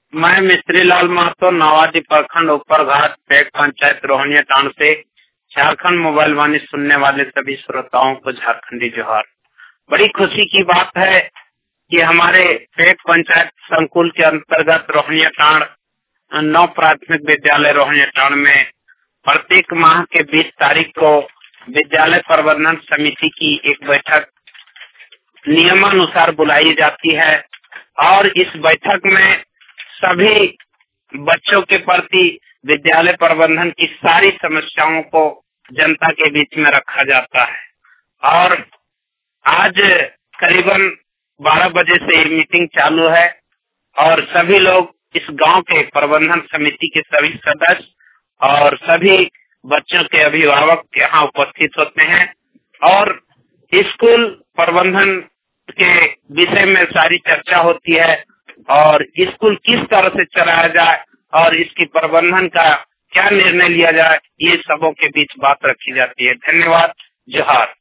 मैं मिस्त्री लाल महतो नवादी प्रखंड ऊपर घाट पेट पंचायत रोहनिया टाउन से झारखंड मोबाइल वाणी सुनने वाले सभी श्रोताओं को झारखंडी जोहार। बड़ी खुशी की बात है कि हमारे पेट पंचायत संकुल के अंतर्गत रोहनिया टाउन 9 प्राथमिक विद्यालय रोहनिया टाउन में प्रत्येक माह के 20 तारीख को विद्यालय प्रबंधन समिति की एक बैठक नियमानुसार बुलाई जाती है और इस बैठक में सभी बच्चों के प्रति विद्यालय प्रबंधन की सारी समस्याओं को जनता के बीच में रखा जाता है। और आज करीबन 12 बजे से ये मीटिंग चालू है और सभी लोग इस गांव के प्रबंधन समिति के सभी सदस्य और सभी बच्चों के अभिभावक यहाँ उपस्थित होते हैं और स्कूल प्रबंधन के विषय में सारी चर्चा होती है और स्कूल किस तरह से चलाया जाए और इसकी प्रबंधन का क्या निर्णय लिया जाए, ये सबों के बीच बात रखी जाती है। धन्यवाद। जोहार।